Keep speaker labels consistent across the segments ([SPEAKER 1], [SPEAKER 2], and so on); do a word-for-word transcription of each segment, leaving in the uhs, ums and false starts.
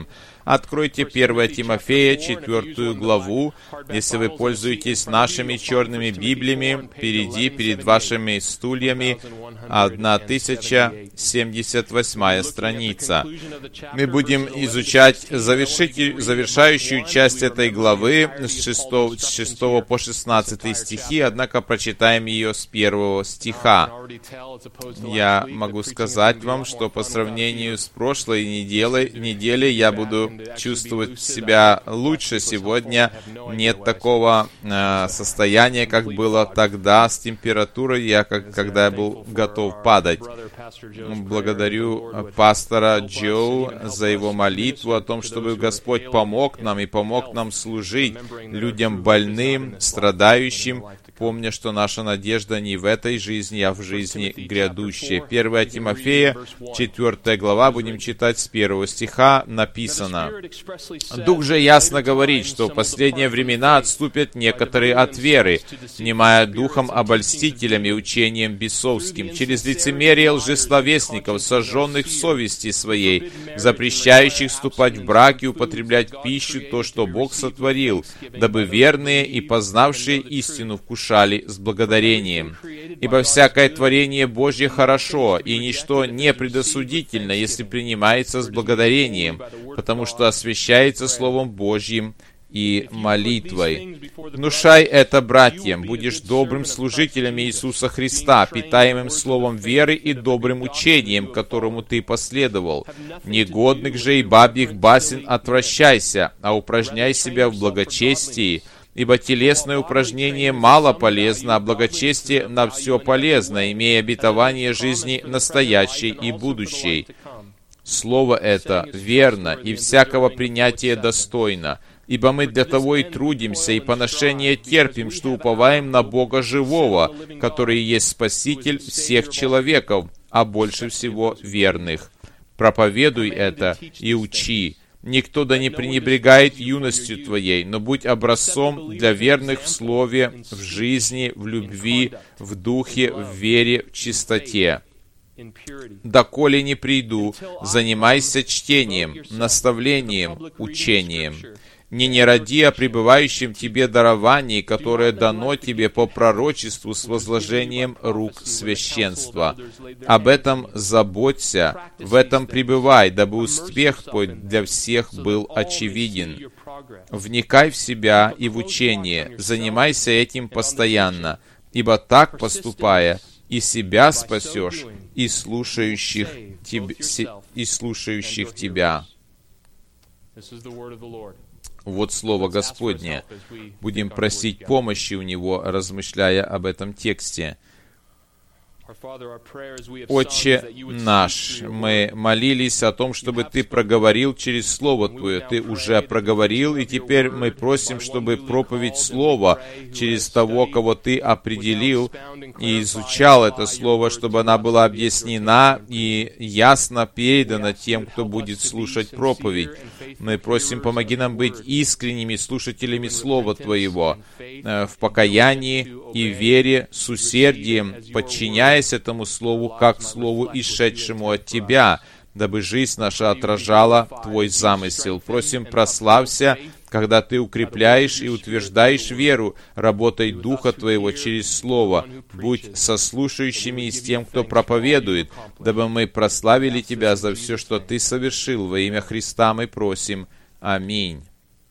[SPEAKER 1] Откройте первое Тимофея, четвертую главу. Если вы пользуетесь нашими черными Библиями, впереди, перед вашими стульями, тысяча семьдесят восьмая страница. Мы будем изучать завершитель, завершающую часть этой главы с шестого, с шестого по шестнадцатый стихи, однако прочитаем ее с первого стиха. Я могу сказать вам, что по сравнению с прошлой неделей, неделей я буду чувствовать себя лучше сегодня. Нет такого э, состояния, как было тогда с температурой, я, как, когда я был готов падать. Благодарю пастора Джо за его молитву о том, чтобы Господь помог нам и помог нам служить людям больным, страдающим, помня, что наша надежда не в этой жизни, а в жизни грядущей. первое Тимофея, четвёртая глава, будем читать с первого стиха, написано: «Дух же ясно говорит, что в последние времена отступят некоторые от веры, внимая духом обольстителям и учением бесовским, через лицемерие лжесловесников, сожженных в совести своей, запрещающих вступать в брак и употреблять пищу то, что Бог сотворил, дабы верные и познавшие истину вкушали с благодарением. Ибо всякое творение Божье хорошо, и ничто не предосудительно, если принимается с благодарением, потому что освящается Словом Божьим и молитвой. Внушай это братьям, будешь добрым служителем Иисуса Христа, питаемым словом веры и добрым учением, которому ты последовал. Негодных же и бабьих басен отвращайся, а упражняй себя в благочестии, ибо телесное упражнение мало полезно, а благочестие на все полезно, имея обетование жизни настоящей и будущей. Слово это верно и всякого принятия достойно, ибо мы для того и трудимся, и поношение терпим, что уповаем на Бога живого, который есть Спаситель всех человеков, а больше всего верных. Проповедуй это и учи. Никто да не пренебрегает юностью твоей, но будь образцом для верных в слове, в жизни, в любви, в духе, в вере, в чистоте. Доколе не приду, занимайся чтением, наставлением, учением. Не неради о пребывающем тебе даровании, которое дано тебе по пророчеству с возложением рук священства. Об этом заботься, в этом пребывай, дабы успех твой для всех был очевиден. Вникай в себя и в учение, занимайся этим постоянно, ибо так поступая, и себя спасешь, и слушающих, теб... и слушающих тебя». Вот слово Господне. Будем просить помощи у Него, размышляя об этом тексте. Отче наш, мы молились о том, чтобы Ты проговорил через Слово Твое. Ты уже проговорил, и теперь мы просим, чтобы проповедь Слова через того, кого Ты определил и изучал это Слово, чтобы она была объяснена и ясно передана тем, кто будет слушать проповедь. Мы просим, помоги нам быть искренними слушателями Слова Твоего, в покаянии и вере, с усердием, подчиняясь этому Слову, как Слову, исшедшему от Тебя, дабы жизнь наша отражала Твой замысел. Просим, прославься, когда Ты укрепляешь и утверждаешь веру, работой Духа Твоего через Слово. Будь со слушающими и с тем, кто проповедует, дабы мы прославили Тебя за все, что Ты совершил. Во имя Христа мы просим. Аминь.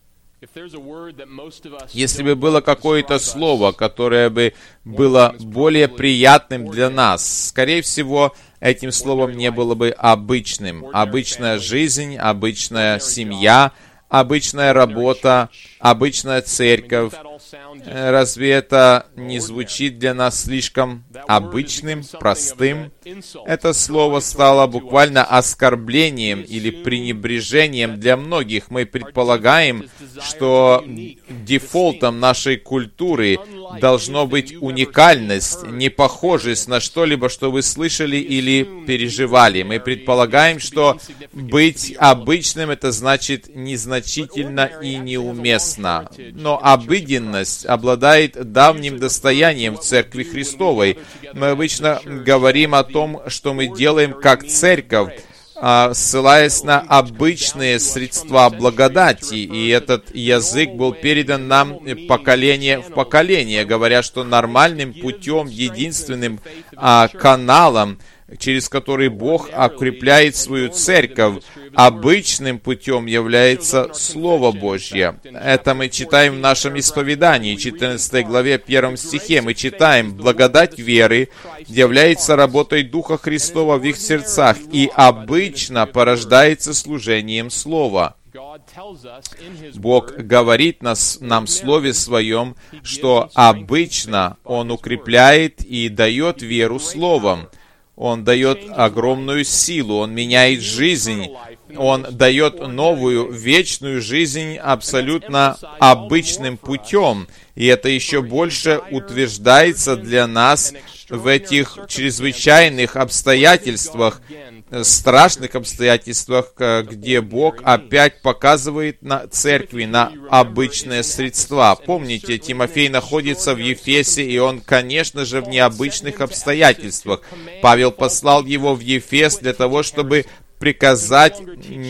[SPEAKER 1] Если бы было какое-то слово, которое бы было более приятным для нас, скорее всего, этим словом не было бы обычным. Обычная жизнь, обычная семья, обычная работа, обычная церковь. Разве это не звучит для нас слишком обычным, простым? Это слово стало буквально оскорблением или пренебрежением для многих. Мы предполагаем, что дефолтом нашей культуры должно быть уникальность, непохожесть на что-либо, что вы слышали или переживали. Мы предполагаем, что быть обычным — это значит незначительно и неуместно. Но обыденность обладает давним достоянием в Церкви Христовой. Мы обычно говорим о том, что мы делаем как церковь, ссылаясь на обычные средства благодати, и этот язык был передан нам поколение в поколение, говоря, что нормальным путем, единственным а, каналом, через который Бог укрепляет свою церковь, обычным путем является Слово Божье. Это мы читаем в нашем исповедании, четырнадцатой главе, первом стихе. Мы читаем: «Благодать веры является работой Духа Христова в их сердцах и обычно порождается служением Слова». Бог говорит нас, нам в Слове Своем, что обычно Он укрепляет и дает веру Словом. Он дает огромную силу, Он меняет жизнь, Он дает новую, вечную жизнь абсолютно обычным путем. И это еще больше утверждается для нас в этих чрезвычайных обстоятельствах, страшных обстоятельствах, где Бог опять показывает на церкви, на обычные средства. Помните, Тимофей находится в Ефесе, и он, конечно же, в необычных обстоятельствах. Павел послал его в Ефес для того, чтобы приказать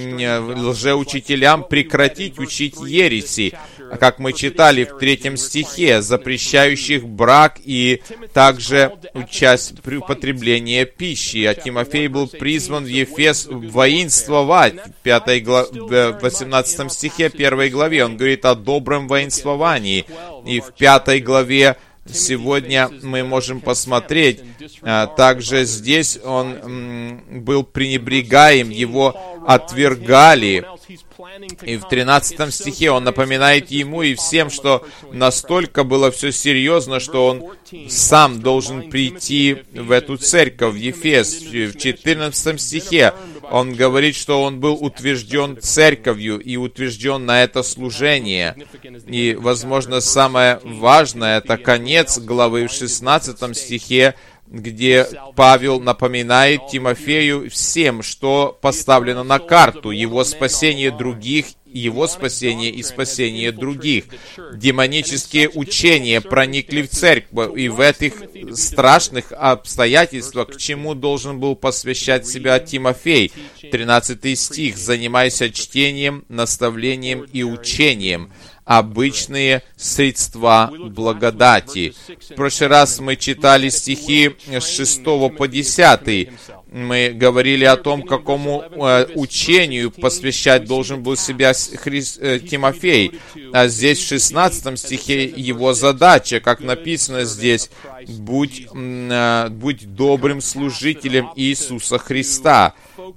[SPEAKER 1] лжеучителям прекратить учить ереси, как мы читали в третьем стихе, запрещающих брак и также часть при употреблении пищи. А Тимофей был призван в Ефес воинствовать. В пятой главе, в восемнадцатом стихе первой главе он говорит о добром воинствовании. И в пятой главе сегодня мы можем посмотреть, а, также здесь он м, был пренебрегаем, его отвергали. И в тринадцатом стихе он напоминает ему и всем, что настолько было все серьезно, что он сам должен прийти в эту церковь, в Ефес. В четырнадцатом стихе он говорит, что он был утвержден церковью и утвержден на это служение. И, возможно, самое важное — это конец главы в шестнадцатом стихе, где Павел напоминает Тимофею всем, что поставлено на карту: его спасение других, его спасение и спасение других. Демонические учения проникли в церковь, и в этих страшных обстоятельствах к чему должен был посвящать себя Тимофей? тринадцатый стих: «Занимайся чтением, наставлением и учением». Обычные средства благодати. В прошлый раз мы читали стихи с шестого по десятый. Мы говорили о том, какому э, учению посвящать должен был себя Хри... э, Тимофей. А здесь в шестнадцатом стихе его задача, как написано здесь: «Будь, э, будь добрым служителем Иисуса Христа».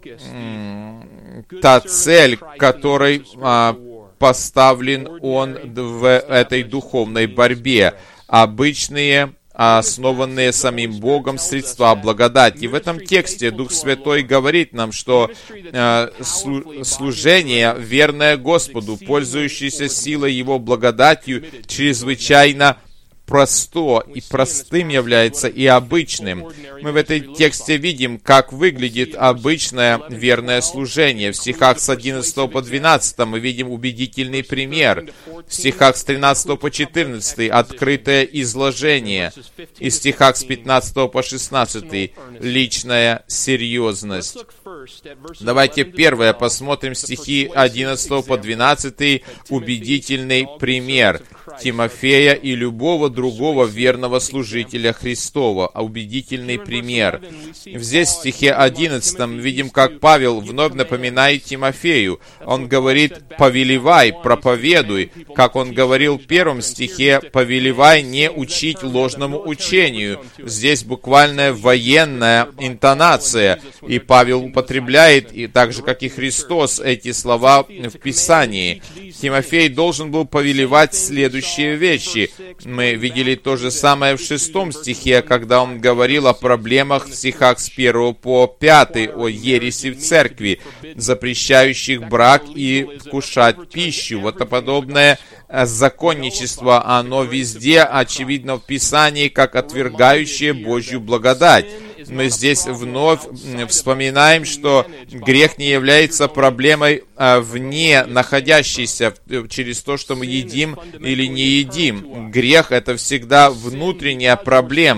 [SPEAKER 1] Та цель, которой э, поставлен он в этой духовной борьбе. Обычные, основанные самим Богом средства благодати. В этом тексте Дух Святой говорит нам, что э, служение, верное Господу, пользующееся силой Его благодатью, чрезвычайно просто и простым является и обычным. Мы в этой тексте видим, как выглядит обычное верное служение. В стихах с одиннадцатого по двенадцатый мы видим убедительный пример. В стихах с тринадцатого по четырнадцатый открытое изложение. И в стихах с пятнадцатого по шестнадцатый личная серьезность. Давайте первое посмотрим стихи одиннадцатого по двенадцатый, убедительный пример Тимофея и любого другого верного служителя Христова. Убедительный пример. Здесь в стихе одиннадцатом видим, как Павел вновь напоминает Тимофею. Он говорит: «Повелевай, проповедуй». Как он говорил в первом стихе: «Повелевай не учить ложному учению». Здесь буквальная военная интонация. И Павел употребляет, и так же, как и Христос, эти слова в Писании. Тимофей должен был повелевать следующие вещи. Мы видели то же самое в шестом стихе, когда он говорил о проблемах в стихах с первого по пятый, о ереси в церкви, запрещающих брак и вкушать пищу. Вот подобное законничество, оно везде очевидно в Писании, как отвергающее Божью благодать. Мы здесь вновь вспоминаем, что грех не является проблемой вне находящейся через то, что мы едим или не едим. Грех — это всегда внутренняя проблема.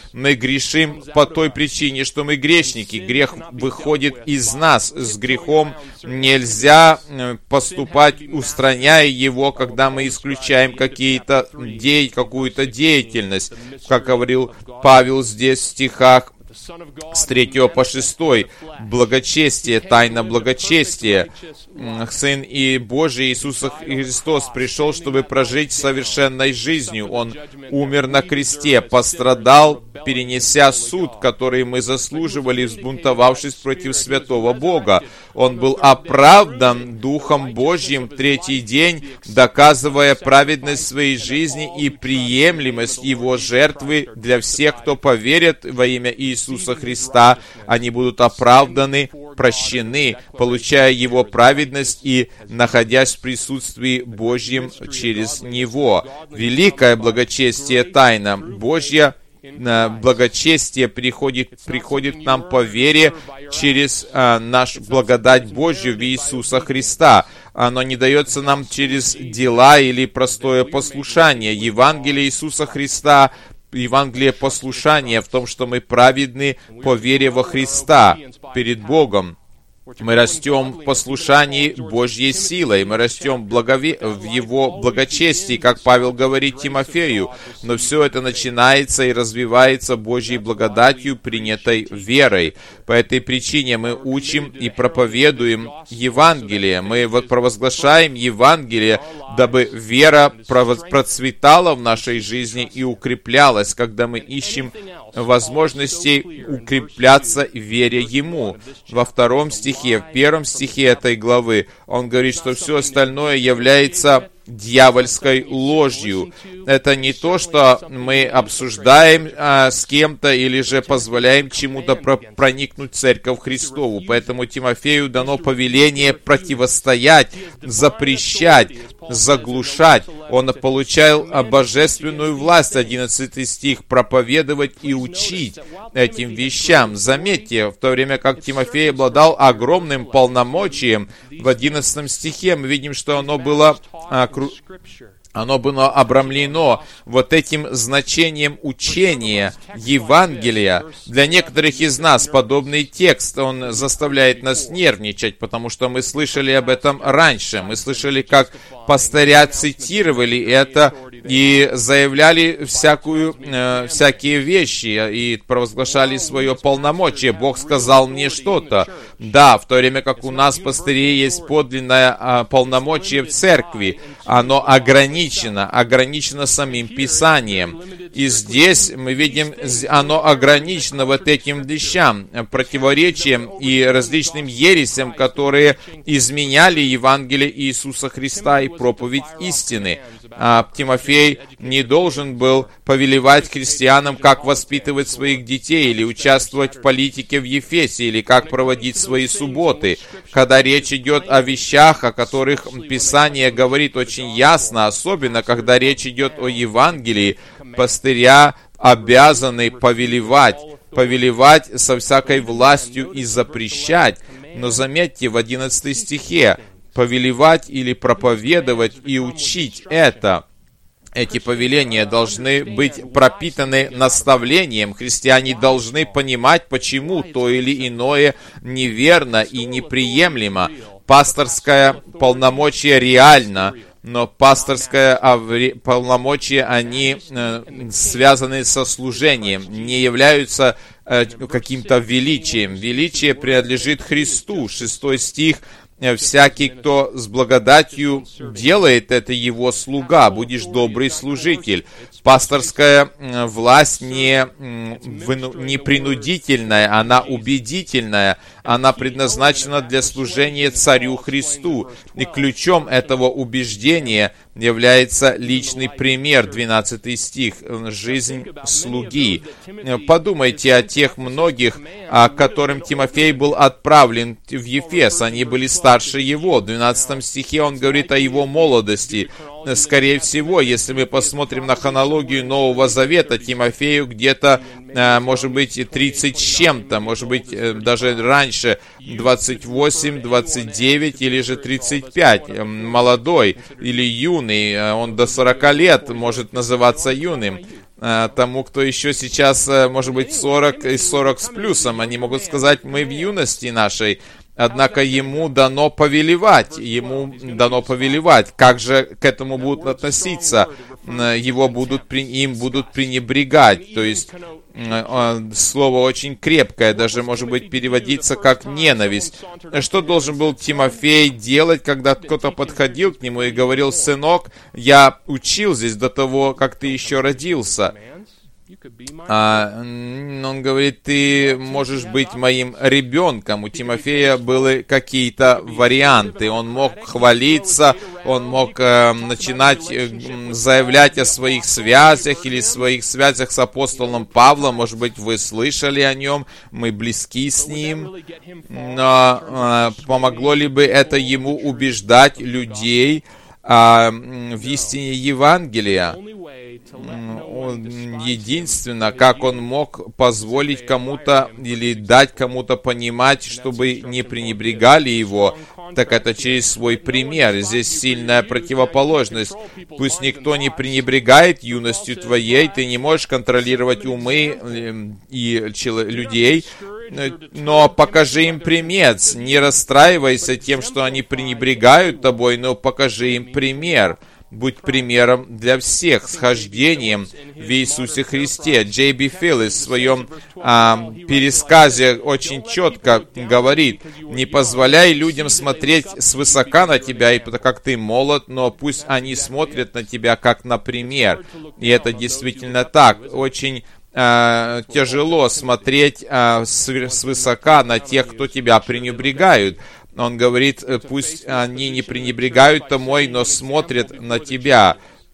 [SPEAKER 1] Мы грешим по той причине, что мы грешники. Грех выходит из нас. С грехом нельзя поступать, устраняя его, когда мы исключаем какие-то де... какую-то деятельность. Как говорил Павел здесь в стихах с третьего по шестой, благочестие, тайна благочестия. Сын и Божий Иисус Христос пришел, чтобы прожить совершенной жизнью. Он умер на кресте, пострадал, перенеся суд, который мы заслуживали, взбунтовавшись против святого Бога. Он был оправдан Духом Божьим третий день, доказывая праведность своей жизни и приемлемость Его жертвы для всех, кто поверит во имя Иисуса Христа. Они будут оправданы, прощены, получая Его праведность и находясь в присутствии Божьем через Него. Великое благочестие тайна Божья. Благочестие приходит, приходит к нам по вере через а, нашу благодать Божью в Иисуса Христа. Оно не дается нам через дела или простое послушание. Евангелие Иисуса Христа, Евангелие послушания в том, что мы праведны по вере во Христа перед Богом. Мы растем в послушании Божьей силой, мы растем в, благове... в Его благочестии, как Павел говорит Тимофею, но все это начинается и развивается Божьей благодатью, принятой верой. По этой причине мы учим и проповедуем Евангелие, мы провозглашаем Евангелие, дабы вера процветала в нашей жизни и укреплялась, когда мы ищем возможностей укрепляться в вере Ему. Во втором стихе, в первом стихе этой главы, он говорит, что все остальное является дьявольской ложью. Это не то, что мы обсуждаем а, с кем-то или же позволяем чему-то про- проникнуть в Церковь Христову. Поэтому Тимофею дано повеление противостоять, запрещать, заглушать. Он получал божественную власть, одиннадцатый стих, проповедовать и учить этим вещам. Заметьте, в то время как Тимофей обладал огромным полномочием, в одиннадцатом стихе мы видим, что оно было а, кру... оно было обрамлено вот этим значением учения, Евангелия. Для некоторых из нас подобный текст, он заставляет нас нервничать, потому что мы слышали об этом раньше. Мы слышали, как пастыря цитировали это и заявляли всякую, э, всякие вещи и провозглашали свое полномочие. Бог сказал мне что-то. Да, в то время как у нас, пастырей, есть подлинное э, полномочие в церкви, оно ограничено, ограничено самим Писанием. И здесь мы видим, оно ограничено вот этим вещам, противоречиям и различным ересям, которые изменяли Евангелие Иисуса Христа и проповедь истины. А Тимофей не должен был повелевать христианам, как воспитывать своих детей, или участвовать в политике в Ефесе, или как проводить свои субботы. Когда речь идет о вещах, о которых Писание говорит очень ясно, особенно когда речь идет о Евангелии, пастыря обязаны повелевать, повелевать со всякой властью и запрещать. Но заметьте, в одиннадцатом стихе, повелевать или проповедовать и учить это. Эти повеления должны быть пропитаны наставлением. Христиане должны понимать, почему то или иное неверно и неприемлемо. Пасторское полномочие реально, но пасторское полномочия, они э, связаны со служением, не являются э, каким-то величием. Величие принадлежит Христу. Шестой стих. «Всякий, кто с благодатью делает, это его слуга, будешь добрый служитель». Пасторская власть не, не принудительная, она убедительная, она предназначена для служения Царю Христу. И ключом этого убеждения является личный пример, двенадцатый стих, жизнь слуги. Подумайте о тех многих, о которым Тимофей был отправлен в Ефес, они были старше его. В двенадцатом стихе он говорит о его молодости. Скорее всего, если мы посмотрим на хронологию Нового Завета, Тимофею где-то, может быть, тридцать с чем-то, может быть, даже раньше, двадцать восемь, двадцать девять или же тридцать пять. Молодой или юный, он до сорока лет может называться юным. тому, кто еще сейчас, может быть, сорок и сорок с плюсом. Они могут сказать: мы в юности нашей. Однако ему дано повелевать, ему дано повелевать. Как же к этому будут относиться? Его будут, им будут пренебрегать. То есть слово очень крепкое, даже может быть переводиться как ненависть. Что должен был Тимофей делать, когда кто-то подходил к нему и говорил: сынок, я учил здесь до того, как ты еще родился. А, он говорит: ты можешь быть моим ребенком. У Тимофея были какие-то варианты. Он мог хвалиться, он мог э, начинать э, заявлять о своих связях или своих связях с апостолом Павлом. Может быть, вы слышали о нем, мы близки с ним. Но э, помогло ли бы это ему убеждать людей э, в истине Евангелия? Единственно, как он мог позволить кому-то или дать кому-то понимать, чтобы не пренебрегали его, так это через свой пример. Здесь сильная противоположность. Пусть никто не пренебрегает юностью твоей, ты не можешь контролировать умы и людей, но покажи им пример. Не расстраивайся тем, что они пренебрегают тобой, но покажи им пример. Будь примером для всех с хождением в Иисусе Христе. Джей Би Филлис в своем а, пересказе очень четко говорит: не позволяй людям смотреть свысока на тебя, и как ты молод, но пусть они смотрят на тебя как на пример. И это действительно так. Очень а, тяжело смотреть а, свысока на тех, кто тебя пренебрегают. Он говорит: пусть они не пренебрегают тобой, но смотрят на тебя.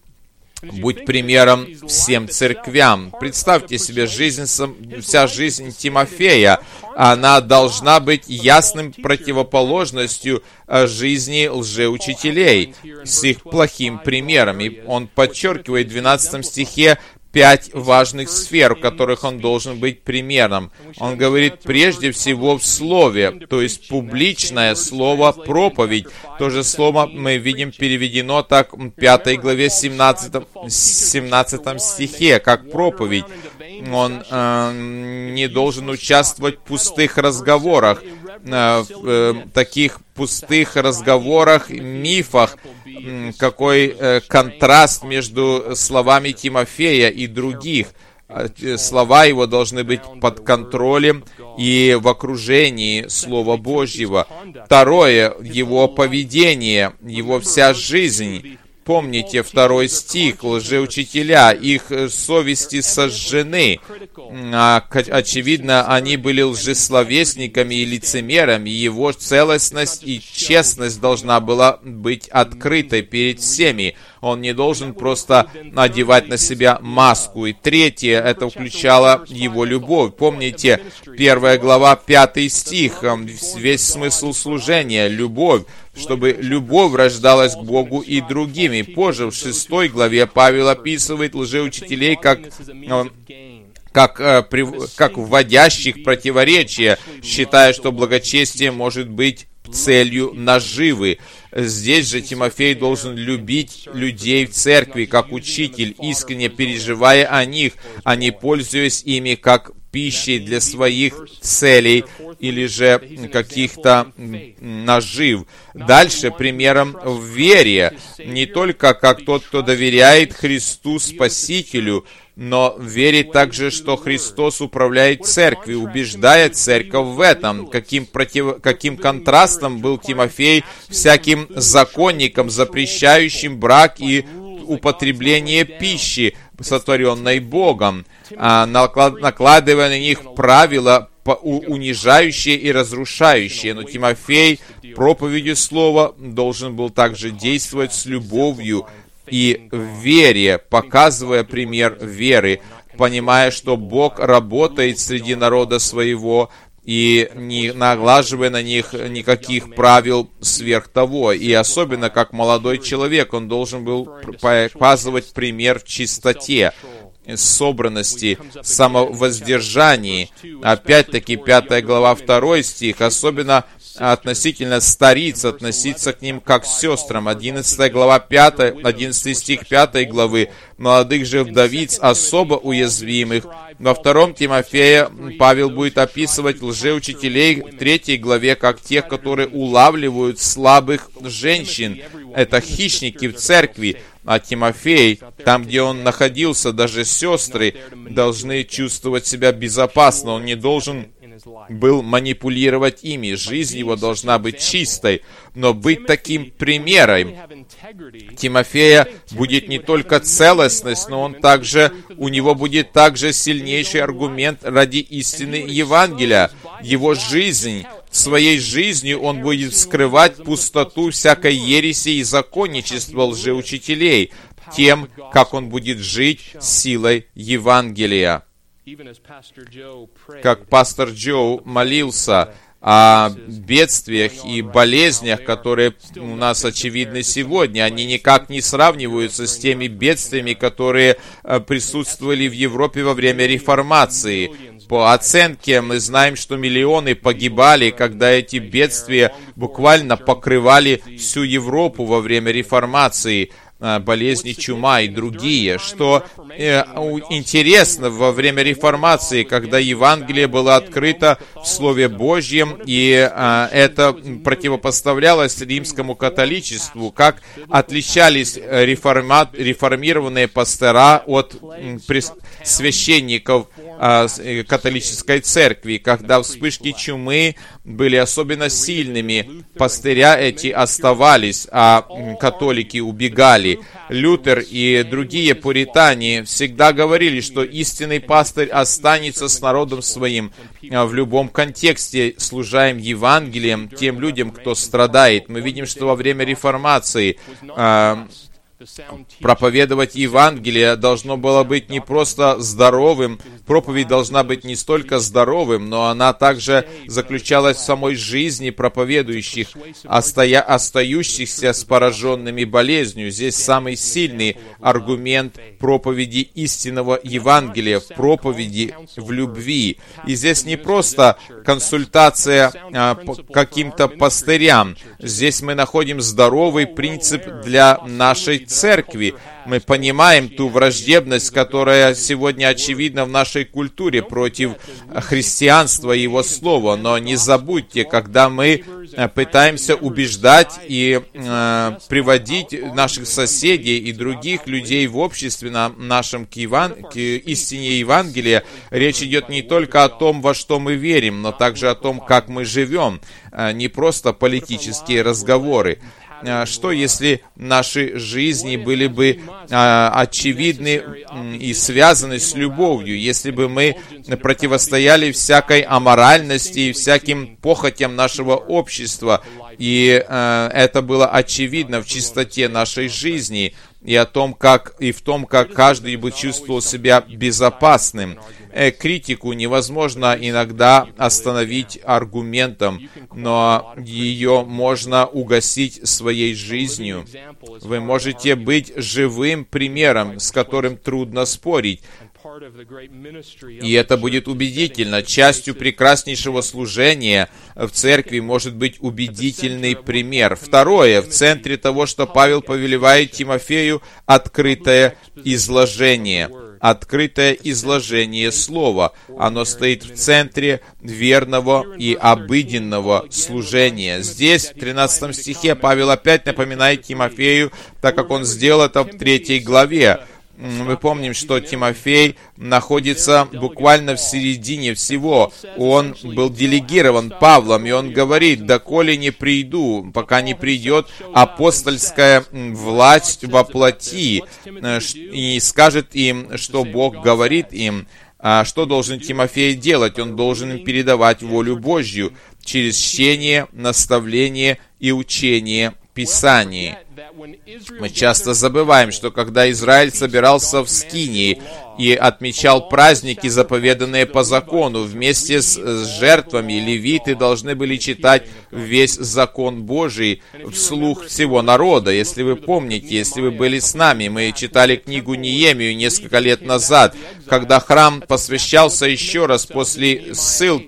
[SPEAKER 1] Будь примером всем церквям. Представьте себе, жизнь, вся жизнь Тимофея, она должна быть ясным противоположностью жизни лжеучителей с их плохим примером. И он подчеркивает в двенадцатом стихе пять важных сфер, в которых он должен быть примером. Он говорит: прежде всего в слове, то есть публичное слово, проповедь. То же слово мы видим переведено так в пятой главе семнадцатом, семнадцатом стихе, как проповедь. Он э, не должен участвовать в пустых разговорах, э, в э, таких пустых разговорах, мифах. Какой э, контраст между словами Тимофея и других. Слова его должны быть под контролем и в окружении Слова Божьего. Второе, его поведение, его вся жизнь. Помните второй стих: лжеучителя, их совести сожжены. Очевидно, они были лжесловесниками и лицемерами. Его целостность и честность должна была быть открытой перед всеми. Он не должен просто надевать на себя маску. И третье, это включало его любовь. Помните, первая глава, пятый стих, весь смысл служения — любовь, чтобы любовь рождалась к Богу и другим. И позже, в шестой главе, Павел описывает лжеучителей как... Как, как вводящих противоречия, считая, что благочестие может быть целью наживы. Здесь же Тимофей должен любить людей в церкви как учитель, искренне переживая о них, а не пользуясь ими как пищей для своих целей или же каких-то нажив. Дальше примером в вере, не только как тот, кто доверяет Христу Спасителю, но верит также, что Христос управляет церковью, убеждая церковь в этом. Каким, против... Каким контрастом был Тимофей всяким законникам, запрещающим брак и употребление пищи, сотворенной Богом, накладывая на них правила, унижающие и разрушающие. Но Тимофей проповедью слова должен был также действовать с любовью и в вере, показывая пример веры, понимая, что Бог работает среди народа своего, и не наглаживая на них никаких правил сверх того. И особенно, как молодой человек, он должен был показывать пример в чистоте, собранности, самовоздержании. Опять-таки, пятая глава, второй стих, особенно относительно стариц, относиться к ним как к сестрам. одиннадцатая глава, пятая, одиннадцатый стих пятой главы. Молодых же вдовиц особо уязвимых. Во втором Тимофея Павел будет описывать лжеучителей в третьей главе как тех, которые улавливают слабых женщин. Это хищники в церкви. А Тимофей, там, где он находился, даже сестры должны чувствовать себя безопасно. Он не должен был манипулировать ими. Жизнь его должна быть чистой, но быть таким примером. Тимофея будет не только целостность, но он также, у него будет также сильнейший аргумент ради истины Евангелия. Его жизнь, своей жизнью он будет скрывать пустоту всякой ереси и законничества лжеучителей, тем, как он будет жить силой Евангелия. Как пастор Джо молился о бедствиях и болезнях, которые у нас очевидны сегодня, они никак не сравниваются с теми бедствиями, которые присутствовали в Европе во время реформации. По оценке мы знаем, что миллионы погибали, когда эти бедствия буквально покрывали всю Европу во время реформации. Болезни, чума и другие. Что э, интересно, во время реформации, когда Евангелие было открыто в Слове Божьем, и э, это противопоставлялось римскому католичеству, как отличались реформат, реформированные пастора от э, священников э, католической церкви, когда вспышки чумы были особенно сильными, пастыря эти оставались, а э, католики убегали. Лютер и другие пуритане всегда говорили, что истинный пастырь останется с народом своим в любом контексте, служа им Евангелием тем людям, кто страдает. Мы видим, что во время реформации э, проповедовать Евангелие должно было быть не просто здоровым, проповедь должна быть не столько здоровым, но она также заключалась в самой жизни проповедующих, остоя... остающихся с пораженными болезнью. Здесь самый сильный аргумент проповеди истинного Евангелия, в проповеди в любви. И здесь не просто консультация а, по каким-то пастырям. Здесь мы находим здоровый принцип для нашей церкви. Мы понимаем ту враждебность, которая сегодня очевидна в нашей культуре против христианства и его слова. Но не забудьте, когда мы пытаемся убеждать и э, приводить наших соседей и других людей в обществе на нашем к, Еван... к истине Евангелия, речь идет не только о том, во что мы верим, но также о том, как мы живем. Э, не просто политические разговоры. Что, если наши жизни были бы а, очевидны и связаны с любовью, если бы мы противостояли всякой аморальности и всяким похотям нашего общества, и а, это было очевидно в чистоте нашей жизни, и о том, как, и в том, как каждый бы чувствовал себя безопасным. Э, критику невозможно иногда остановить аргументом, но ее можно угасить своей жизнью. Вы можете быть живым примером, с которым трудно спорить. И это будет убедительно. Частью прекраснейшего служения в церкви может быть убедительный пример. Второе, в центре того, что Павел повелевает Тимофею, открытое изложение. Открытое изложение слова. Оно стоит в центре верного и обыденного служения. Здесь, в тринадцатом стихе, Павел опять напоминает Тимофею, так как он сделал это в третьей главе. Мы помним, что Тимофей находится буквально в середине всего. Он был делегирован Павлом, и он говорит: «Доколе не приду, пока не придет апостольская власть во плоти», и скажет им, что Бог говорит им. А что должен Тимофей делать? Он должен им передавать волю Божью через чтение, наставление и учение Писаний. Мы часто забываем, что когда Израиль собирался в Скинии и отмечал праздники, заповеданные по закону, вместе с, с жертвами, левиты должны были читать весь закон Божий вслух всего народа. Если вы помните, если вы были с нами, мы читали книгу Неемию несколько лет назад, когда храм посвящался еще раз после ссылки.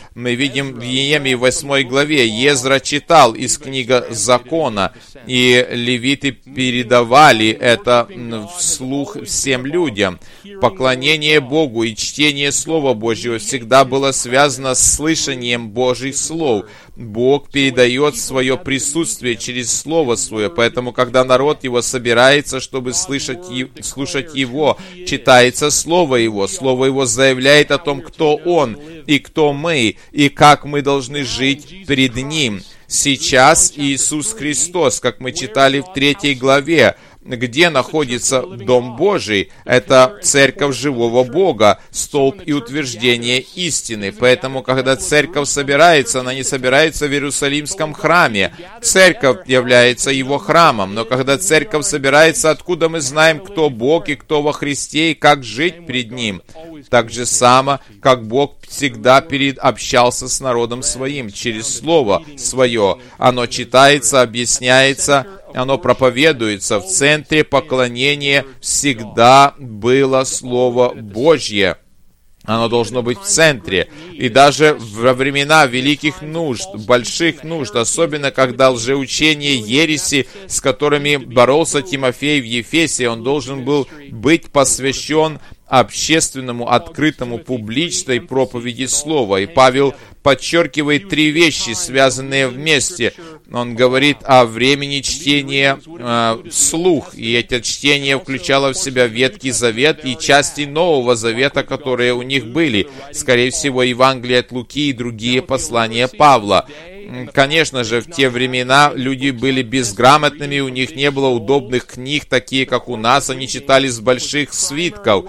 [SPEAKER 1] Мы видим в Неемии восьмой главе, Езра читал из книги закона, и левиты передавали это вслух всем людям. Поклонение Богу и чтение Слова Божьего всегда было связано с слышанием Божьих слов. Бог передает свое присутствие через Слово Свое, поэтому, когда народ Его собирается, чтобы слышать, слушать Его, читается Слово Его. Слово Его заявляет о том, кто Он и кто мы, и как мы должны жить перед Ним. Сейчас Иисус Христос, как мы читали в третьей главе, где находится Дом Божий, это церковь живого Бога, столб и утверждение истины. Поэтому, когда церковь собирается, она не собирается в Иерусалимском храме. Церковь является его храмом, но когда церковь собирается, откуда мы знаем, кто Бог и кто во Христе, и как жить перед Ним? Так же само, как Бог всегда перед общался с народом своим, через Слово Свое. Оно читается, объясняется, оно проповедуется. В центре поклонения всегда было Слово Божье. Оно должно быть в центре. И даже во времена великих нужд, больших нужд, особенно когда лжеучение, ереси, с которыми боролся Тимофей в Ефесе, он должен был быть посвящен общественному, открытому, публичной проповеди Слова. И Павел подчеркивает три вещи, связанные вместе. Он говорит о времени чтения э, вслух, и это чтение включало в себя Ветхий Завет и части Нового Завета, которые у них были. Скорее всего, Евангелие от Луки и другие послания Павла. Конечно же, в те времена люди были безграмотными, у них не было удобных книг, такие как у нас, они читали с больших свитков.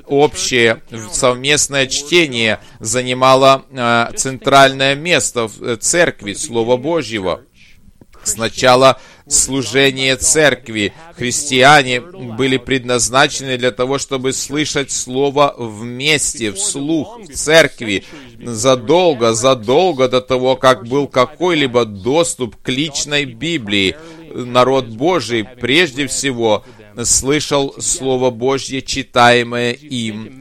[SPEAKER 1] Общее совместное чтение занимало э, центральное место в церкви Слова Божьего. Сначала служение церкви. Христиане были предназначены для того, чтобы слышать Слово вместе, вслух, в церкви. Задолго, задолго до того, как был какой-либо доступ к личной Библии, народ Божий прежде всего слышал Слово Божье, читаемое им.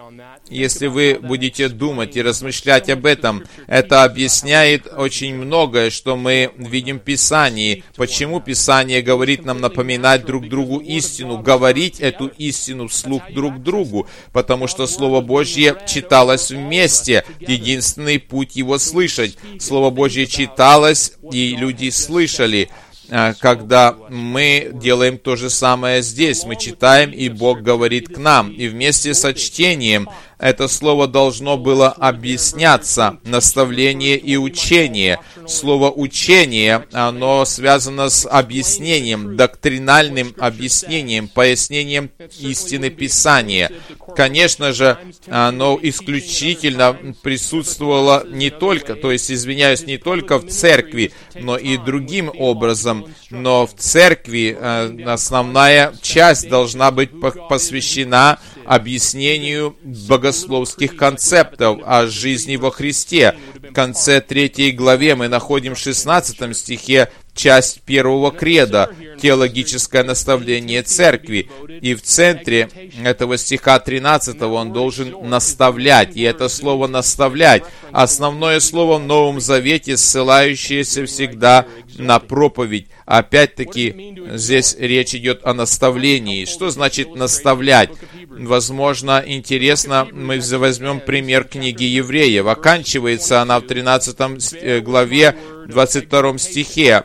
[SPEAKER 1] Если вы будете думать и размышлять об этом, это объясняет очень многое, что мы видим в Писании. Почему Писание говорит нам напоминать друг другу истину, говорить эту истину вслух друг другу? Потому что Слово Божье читалось вместе. Единственный путь его слышать. Слово Божье читалось, и люди слышали. Когда мы делаем то же самое здесь, мы читаем, и Бог говорит к нам. И вместе со чтением это слово должно было объясняться, наставление и учение. Слово «учение», оно связано с объяснением, доктринальным объяснением, пояснением истины Писания. Конечно же, оно исключительно присутствовало не только, то есть, извиняюсь, не только в церкви, но и другим образом. Но в церкви основная часть должна быть посвящена объяснению богословских концептов о жизни во Христе. В конце третьей главе мы находим в шестнадцатом стихе часть первого креда, теологическое наставление церкви. И в центре этого стиха тринадцатого он должен наставлять. И это слово «наставлять» — основное слово в Новом Завете, ссылающееся всегда на проповедь. Опять-таки, здесь речь идет о наставлении. Что значит «наставлять»? Возможно, интересно, мы возьмем пример книги Евреев. Оканчивается она в тринадцатой главе, двадцать втором стихе.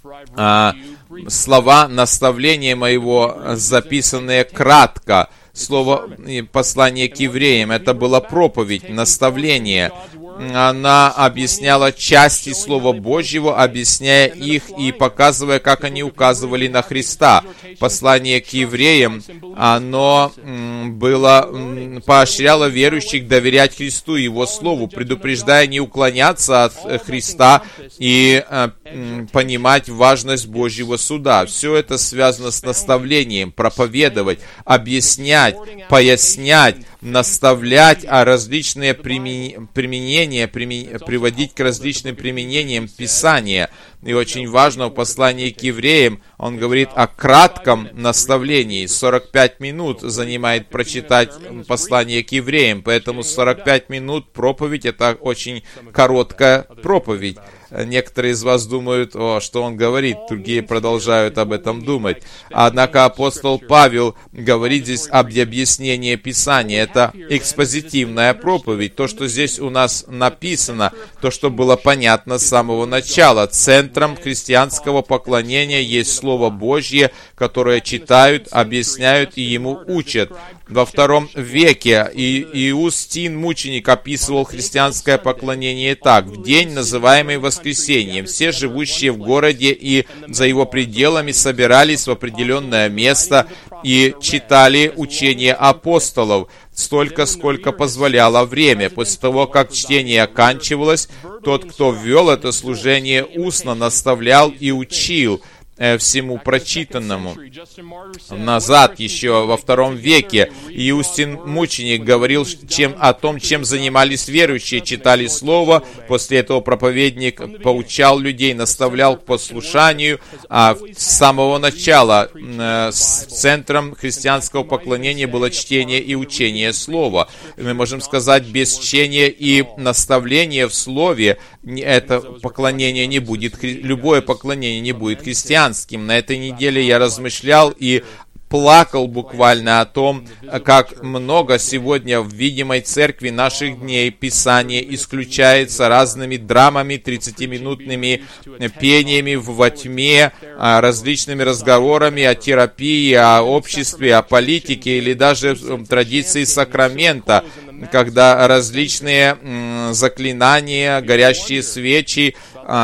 [SPEAKER 1] Слова наставления моего, записанные кратко. Слово послание к евреям, это была проповедь, наставление. Она объясняла части Слова Божьего, объясняя их и показывая, как они указывали на Христа. Послание к евреям, оно было, поощряло верующих доверять Христу и Его Слову, предупреждая не уклоняться от Христа и понимать важность Божьего суда. Все это связано с наставлением, проповедовать, объяснять, пояснять, наставлять, а различные применения, приводить к различным применениям Писания. И очень важно в послании к евреям, он говорит о кратком наставлении. сорок пять минут занимает прочитать послание к евреям, поэтому сорок пять минут проповедь — это очень короткая проповедь. Некоторые из вас думают, о, что он говорит, другие продолжают об этом думать. Однако апостол Павел говорит здесь об объяснении Писания. Это экспозитивная проповедь. То, что здесь у нас написано, то, что было понятно с самого начала. Центром христианского поклонения есть Слово Божье, которое читают, объясняют и ему учат. Во втором веке И, Иустин, мученик, описывал христианское поклонение так: в день, называемый воскресением, все живущие в городе и за его пределами собирались в определенное место и читали учение апостолов, столько, сколько позволяло время. После того, как чтение оканчивалось, тот, кто ввел это служение, устно наставлял и учил всему прочитанному. Назад, еще во втором веке, Иустин мученик говорил чем, о том, чем занимались верующие, читали Слово. После этого проповедник поучал людей, наставлял к послушанию. А с самого начала э, с центром христианского поклонения было чтение и учение Слова. Мы можем сказать, без чтения и наставления в Слове это поклонение не будет, любое поклонение не будет христианским. На этой неделе я размышлял и плакал буквально о том, как много сегодня в видимой церкви наших дней Писание исключается разными драмами, тридцатиминутными пениями во тьме, различными разговорами о терапии, о обществе, о политике или даже традиции сакрамента, когда различные заклинания, горящие свечи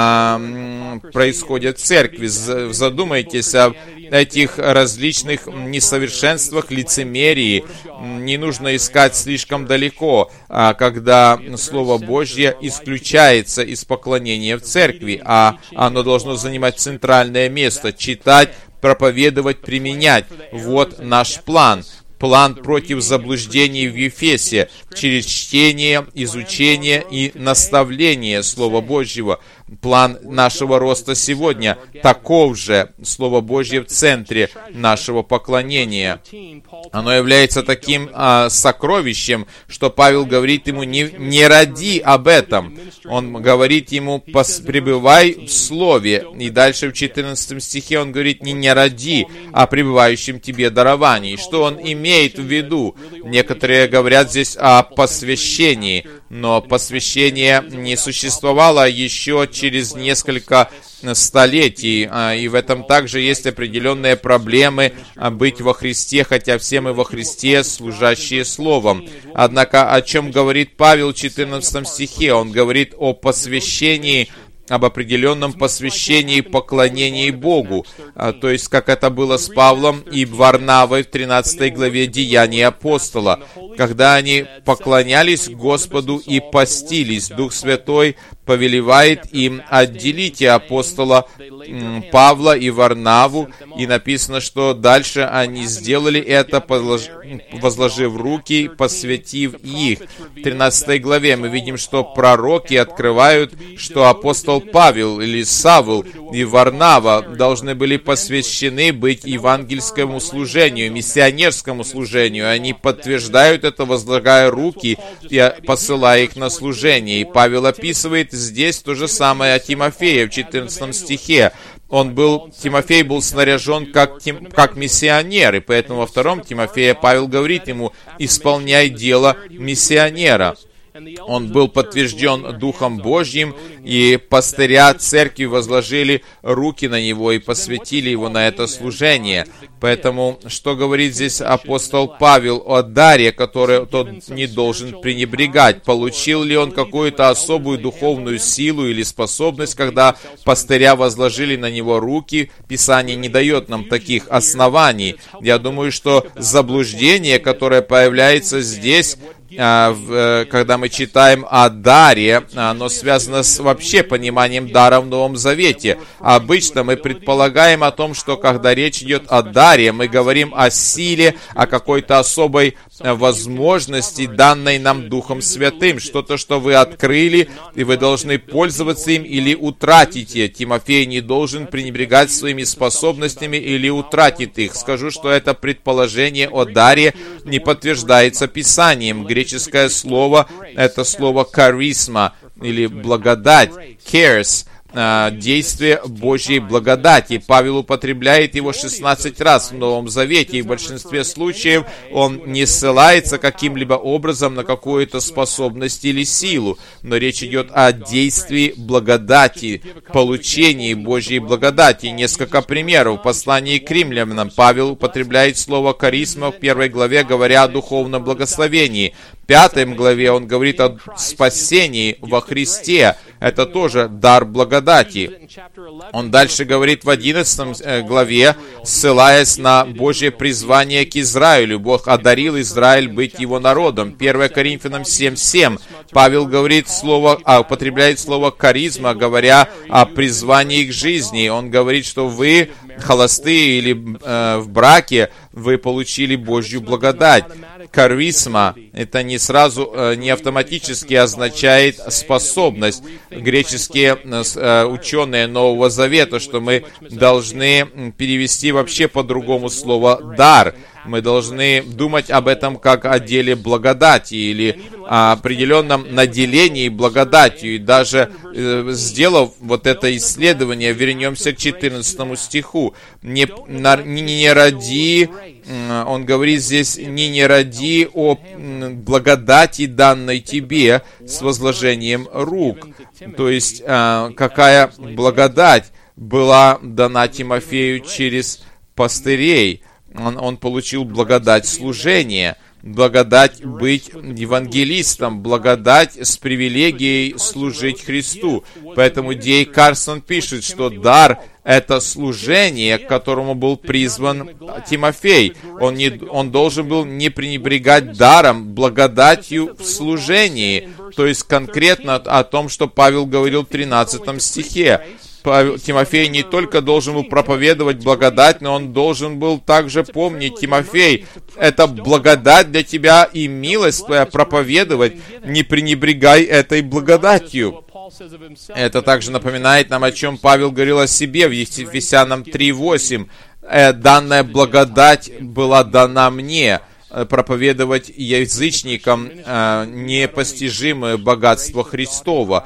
[SPEAKER 1] происходят в церкви. Задумайтесь об этих различных несовершенствах, лицемерии. Не нужно искать слишком далеко, когда Слово Божье исключается из поклонения в церкви, а оно должно занимать центральное место, читать, проповедовать, применять. Вот наш план. План против заблуждений в Ефесе через чтение, изучение и наставление Слова Божьего. План нашего роста сегодня таков же. Слово Божье в центре нашего поклонения. Оно является таким а, сокровищем, что Павел говорит ему: не, не ради об этом. Он говорит ему: пребывай в Слове. И дальше в четырнадцатом стихе он говорит: не не ради о пребывающем тебе даровании. Что он имеет в виду? Некоторые говорят здесь о посвящении, но посвящение не существовало еще через несколько столетий, и в этом также есть определенные проблемы быть во Христе, хотя все мы во Христе, служащие Словом. Однако о чем говорит Павел в четырнадцатом стихе? Он говорит о посвящении, об определенном посвящении, поклонении Богу, а, то есть как это было с Павлом и Варнавой в тринадцатой главе Деяний апостола, когда они поклонялись Господу и постились. Дух Святой повелевает им: отделите апостола Павла и Варнаву, и написано, что дальше они сделали это, возложив руки, посвятив их. В тринадцатой главе мы видим, что пророки открывают, что апостол Павел или Савл и Варнава должны были посвящены быть евангельскому служению, миссионерскому служению. Они подтверждают это, возлагая руки и посылая их на служение. И Павел описывает здесь то же самое о Тимофее в четырнадцатом стихе. Он был, Тимофей был снаряжен как, как миссионер, и поэтому во втором Тимофея Павел говорит ему: исполняй дело миссионера. Он был подтвержден Духом Божьим, и пастыря церкви возложили руки на него и посвятили его на это служение. Поэтому, что говорит здесь апостол Павел о даре, который тот не должен пренебрегать? Получил ли он какую-то особую духовную силу или способность, когда пастыря возложили на него руки? Писание не дает нам таких оснований. Я думаю, что заблуждение, которое появляется здесь, когда мы читаем о даре, оно связано с вообще пониманием дара в Новом Завете. Обычно мы предполагаем о том, что когда речь идет о даре, мы говорим о силе, о какой-то особой возможности, данной нам Духом Святым, что-то, что вы открыли, и вы должны пользоваться им или утратите. Тимофей не должен пренебрегать своими способностями или утратить их. Скажу, что это предположение о даре не подтверждается Писанием. Греческое слово — это слово «каризма» или «благодать», «cares», действие Божьей благодати. Павел употребляет его шестнадцать раз в Новом Завете, и в большинстве случаев он не ссылается каким-либо образом на какую-то способность или силу, но речь идет о действии благодати, получении Божьей благодати. Несколько примеров. В послании к римлянам Павел употребляет слово «каризма» в первой главе, говоря о духовном благословении. В пятой главе он говорит о спасении во Христе. Это тоже дар благодати. Он дальше говорит в одиннадцатой главе, ссылаясь на Божье призвание к Израилю. Бог одарил Израиль быть его народом. первое Коринфянам семь семь. Павел говорит слово, а, употребляет слово «каризма», говоря о призвании к жизни. Он говорит, что вы, холостые или э, в браке, вы получили Божью благодать. Каризма — это не сразу, не автоматически означает способность. Греческие ученые Нового Завета, что мы должны перевести вообще по-другому слово «дар». Мы должны думать об этом как о деле благодати или о определенном наделении благодатью. И даже э, сделав вот это исследование, вернемся к четырнадцатому стиху. «Не, на, не, не ради», э, он говорит здесь, «не, не ради о э, благодати, данной тебе с возложением рук». То есть, э, какая благодать была дана Тимофею через пастырей. Он, он получил благодать служения, благодать быть евангелистом, благодать с привилегией служить Христу. Поэтому Дей Карсон пишет, что дар — это служение, к которому был призван Тимофей. Он, не, он должен был не пренебрегать даром, благодатью в служении. То есть конкретно о том, что Павел говорил в тринадцатом стихе. Тимофей не только должен был проповедовать благодать, но он должен был также помнить: Тимофей, это благодать для тебя и милость твоя проповедовать, не пренебрегай этой благодатью. Это также напоминает нам, о чем Павел говорил о себе в Ефесянам три восемь. «Данная благодать была дана мне, проповедовать язычникам э, непостижимое богатство Христова».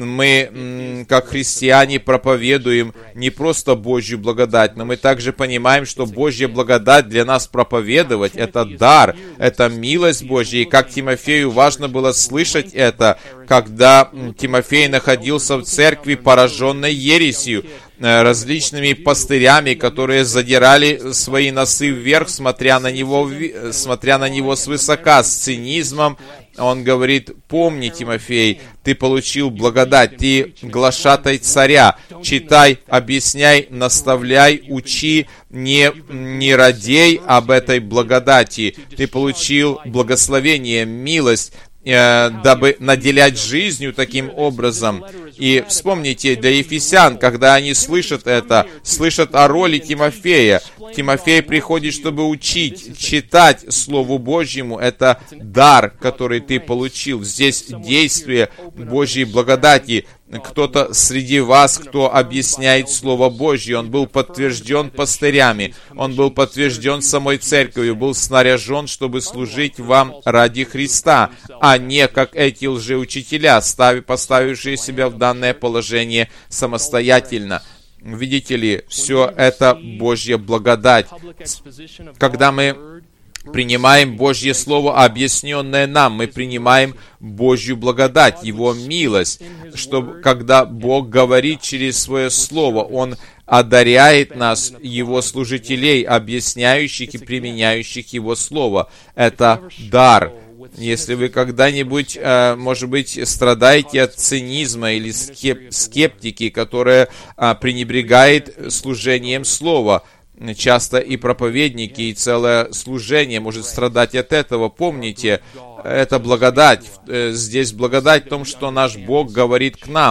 [SPEAKER 1] Мы, как христиане, проповедуем не просто Божью благодать, но мы также понимаем, что Божья благодать для нас проповедовать — это дар, это милость Божья. И как Тимофею важно было слышать это, когда Тимофей находился в церкви, пораженной ересью, различными пастырями, которые задирали свои носы вверх, смотря на него, смотря на него свысока, с цинизмом. Он говорит: помни, Тимофей, ты получил благодать, ты глашатай царя, читай, объясняй, наставляй, учи, не, не радей об этой благодати. Ты получил благословение, милость, дабы наделять жизнью таким образом. И вспомните, для ефесян, когда они слышат это, слышат о роли Тимофея. Тимофей приходит, чтобы учить, читать Слову Божьему. Это дар, который ты получил. Здесь действие Божьей благодати. Кто-то среди вас, кто объясняет Слово Божье, он был подтвержден пастырями, он был подтвержден самой церковью, был снаряжен, чтобы служить вам ради Христа, а не как эти лжеучителя, поставившие себя в данное положение самостоятельно. Видите ли, все это Божья благодать. Когда мы принимаем Божье Слово, объясненное нам, мы принимаем Божью благодать, Его милость, что когда Бог говорит через Свое Слово, Он одаряет нас, Его служителей, объясняющих и применяющих Его Слово. Это дар. Если вы когда-нибудь, может быть, страдаете от цинизма или скеп- скептики, которые пренебрегает служением Слова, часто и проповедники, и целое служение может страдать от этого. Помните, это благодать. Здесь благодать в том, что наш Бог говорит к нам.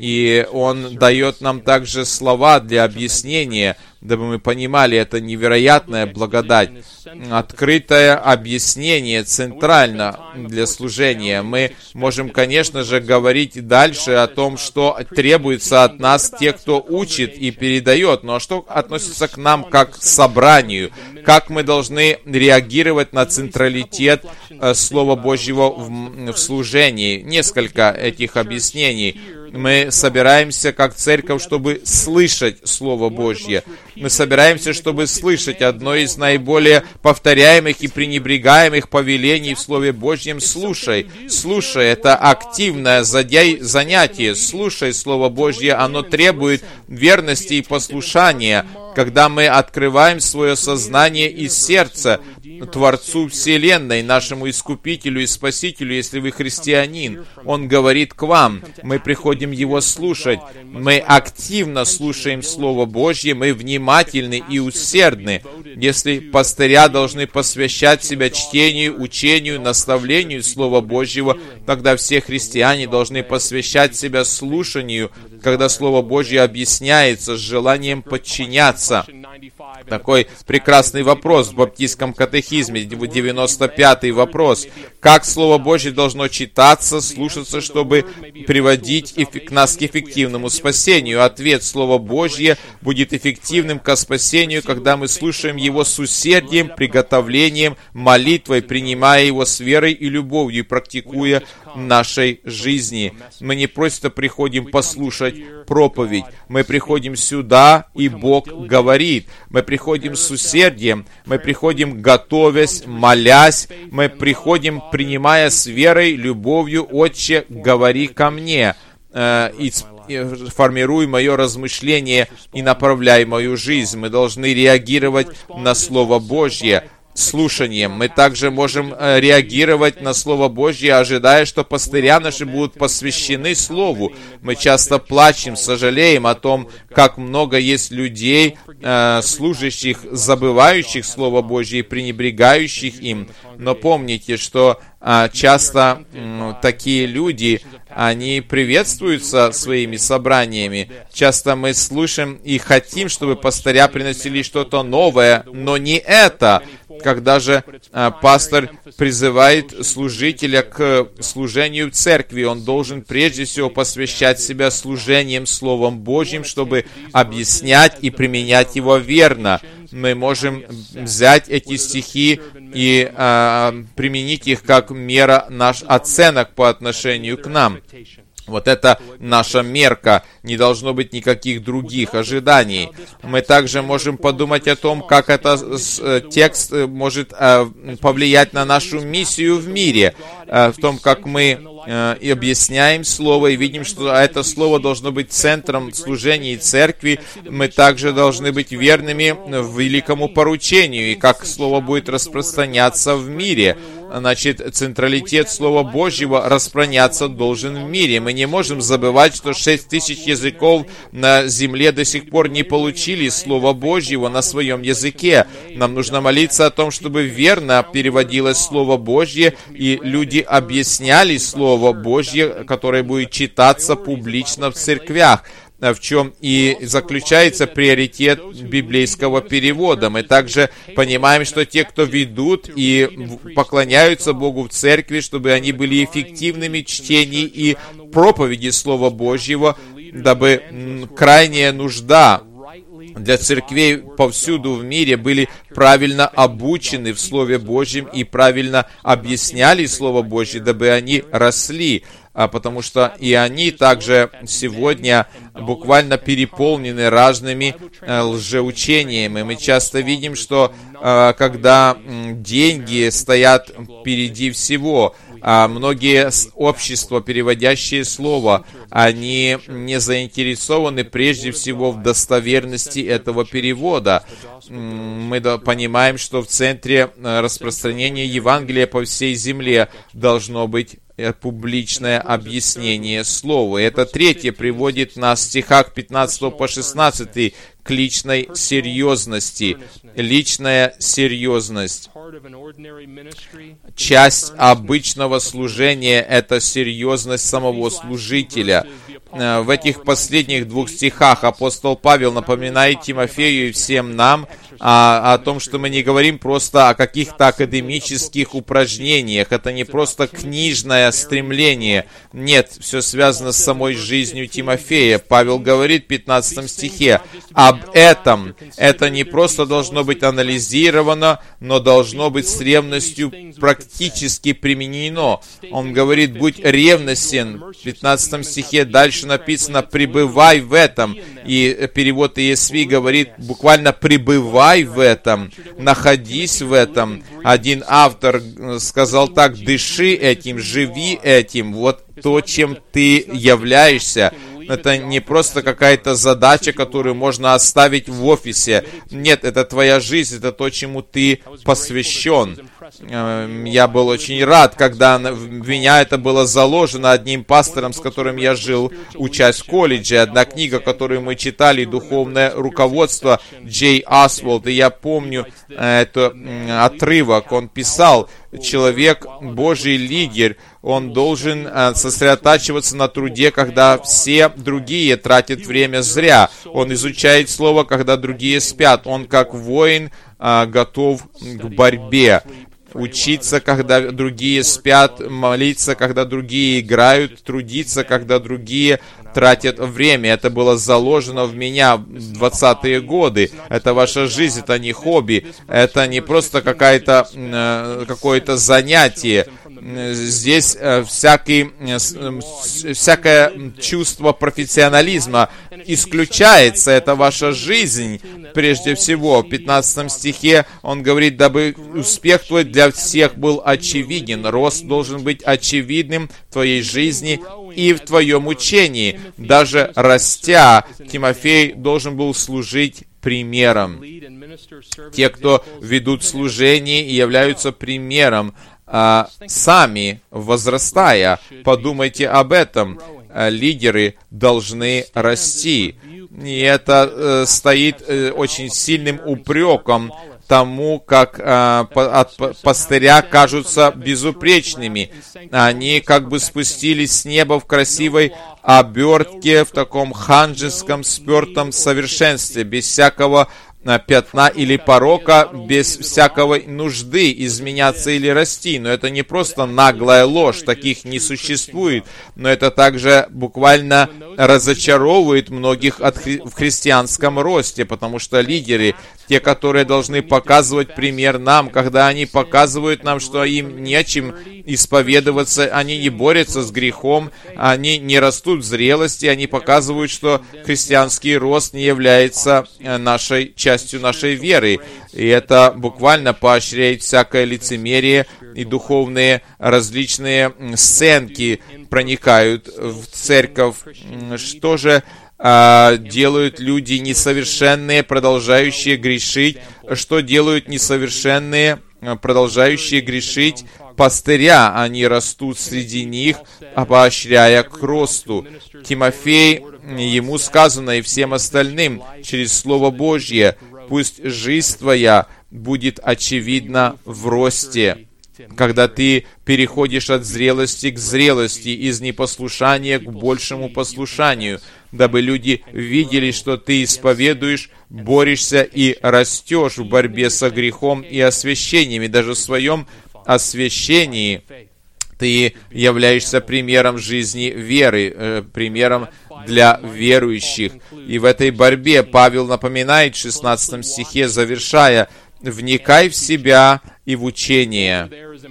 [SPEAKER 1] И Он дает нам также слова для объяснения, дабы мы понимали, это невероятная благодать. Открытое объяснение центрально для служения. Мы можем, конечно же, говорить дальше о том, что требуется от нас тех, кто учит и передает, но что относится к нам как к собранию, как мы должны реагировать на централитет Слова Божьего в, в служении. Несколько этих объяснений. Мы собираемся как церковь, чтобы слышать Слово Божье. Мы собираемся, чтобы слышать одно из наиболее повторяемых и пренебрегаемых повелений в Слове Божьем. Слушай, слушай, это активное занятие. Слушай Слово Божье, оно требует верности и послушания. Когда мы открываем свое сознание и сердце Творцу Вселенной, нашему Искупителю и Спасителю, если вы христианин, Он говорит к вам, мы приходим Его слушать, мы активно слушаем Слово Божье, мы внимательны и усердны. Если пастыря должны посвящать себя чтению, учению, наставлению Слова Божьего, тогда все христиане должны посвящать себя слушанию, когда Слово Божье объясняется с желанием подчиняться. Такой прекрасный вопрос в баптистском катехизме, девяносто пятый вопрос. Как Слово Божье должно читаться, слушаться, чтобы приводить к нас к эффективному спасению? Ответ: Слово Божье будет эффективным к спасению, когда мы слушаем его с усердием, приготовлением, молитвой, принимая его с верой и любовью и практикуя в нашей жизни. Мы не просто приходим послушать проповедь, мы приходим сюда, и Бог говорит. Мы приходим с усердием, мы приходим готовясь, молясь, мы приходим, принимая с верой, любовью: «Отче, говори ко мне», э, и формируй мое размышление и направляй мою жизнь. Мы должны реагировать на Слово Божье слушанием. Мы также можем реагировать на Слово Божье, ожидая, что пастыря наши будут посвящены Слову. Мы часто плачем, сожалеем о том, как много есть людей, служащих, забывающих Слово Божье и пренебрегающих им. Но помните, что часто такие люди, они приветствуются своими собраниями. Часто мы слышим и хотим, чтобы пастыря приносили что-то новое, но не это. Когда же а, пастор призывает служителя к служению в церкви, он должен прежде всего посвящать себя служением Словом Божьим, чтобы объяснять и применять его верно. Мы можем взять эти стихи и а, применить их как мера наш оценок по отношению к нам. Вот это наша мерка, не должно быть никаких других ожиданий. Мы также можем подумать о том, как этот текст может повлиять на нашу миссию в мире, в том, как мы и объясняем Слово, и видим, что это Слово должно быть центром служения и церкви. Мы также должны быть верными в великому поручению, и как Слово будет распространяться в мире. Значит, централитет Слова Божьего распространяться должен в мире. Мы не можем забывать, что шесть тысяч языков на земле до сих пор не получили Слова Божьего на своем языке. Нам нужно молиться о том, чтобы верно переводилось Слово Божье, и люди объясняли Слово Божье, которое будет читаться публично в церквях, в чем и заключается приоритет библейского перевода. Мы также понимаем, что те, кто ведут и поклоняются Богу в церкви, чтобы они были эффективными в чтении и проповеди Слова Божьего, дабы крайняя нужда для церквей повсюду в мире были правильно обучены в Слове Божьем и правильно объясняли Слово Божье, дабы они росли. А потому что и они также сегодня буквально переполнены разными э, лжеучениями. Мы часто видим, что э, когда э, деньги стоят впереди всего, а многие общества, переводящие слово, они не заинтересованы прежде всего в достоверности этого перевода. Мы понимаем, что в центре распространения Евангелия по всей земле должно быть публичное объяснение слова. Это третье приводит нас в стихах пятнадцатого по шестнадцатый к личной серьезности. Личная серьезность. Часть обычного служения — это серьезность самого служителя. в этих последних двух стихах апостол Павел напоминает Тимофею и всем нам о, о том, что мы не говорим просто о каких-то академических упражнениях. Это не просто книжное стремление. Нет, все связано с самой жизнью Тимофея. Павел говорит в пятнадцатом стихе об этом. Это не просто должно быть анализировано, но должно быть с ревностью практически применено. Он говорит, будь ревностен. В пятнадцатом стихе дальше написано, пребывай в этом. И перевод и эс ви говорит, буквально пребывай в этом, находись в этом. Один автор сказал так, дыши этим, живи этим. Вот то, чем ты являешься. Это не просто какая-то задача, которую можно оставить в офисе. Нет, это твоя жизнь, это то, чему ты посвящен. Я был очень рад, когда в меня это было заложено одним пастором, с которым я жил, учась в колледже. Одна книга, которую мы читали, «Духовное руководство» Джей Освальд. И я помню этот отрывок. Он писал, человек, Божий лидер, он должен сосредотачиваться на труде, когда все другие тратят время зря. Он изучает Слово, когда другие спят. Он, как воин, готов к борьбе. Учиться, когда другие спят, молиться, когда другие играют, трудиться, когда другие тратят время. Это было заложено в меня в двадцатые годы. Это ваша жизнь, это не хобби, это не просто какая-то, э, какое-то занятие. Здесь э, всякий, э, всякое чувство профессионализма исключается. Это ваша жизнь, прежде всего. В пятнадцатом стихе он говорит, дабы успех твой для всех был очевиден. Рост должен быть очевидным в твоей жизни и в твоем учении. Даже растя, Тимофей должен был служить примером. Те, кто ведут служение и являются примером, а, сами возрастая, подумайте об этом, лидеры должны расти. И это э, стоит э, очень сильным упреком тому, как э, по, от пастыря кажутся безупречными. Они как бы спустились с неба в красивой обертке, в таком ханжеском, спертом совершенстве, без всякого пятна или порока, без всякой нужды изменяться или расти. Но это не просто наглая ложь, таких не существует, но это также буквально разочаровывает многих от хри- в христианском росте, потому что лидеры, те, которые должны показывать пример нам, когда они показывают нам, что им нечем исповедоваться, они не борются с грехом, они не растут в зрелости, они показывают, что христианский рост не является нашей частью нашей веры. И это буквально поощряет всякое лицемерие, и духовные различные сценки проникают в церковь. Что же а, делают люди несовершенные, продолжающие грешить? Что делают несовершенные, продолжающие грешить пастыря? Они растут среди них, поощряя к росту. Тимофей, ему сказано и всем остальным через Слово Божье, пусть жизнь твоя будет очевидна в росте. Когда ты переходишь от зрелости к зрелости, из непослушания к большему послушанию, дабы люди видели, что ты исповедуешь, борешься и растешь в борьбе со грехом и освящением, и даже в своем освящении ты являешься примером жизни веры, э, примером для верующих. И в этой борьбе Павел напоминает в шестнадцатом стихе, завершая, «Вникай в себя и в учение».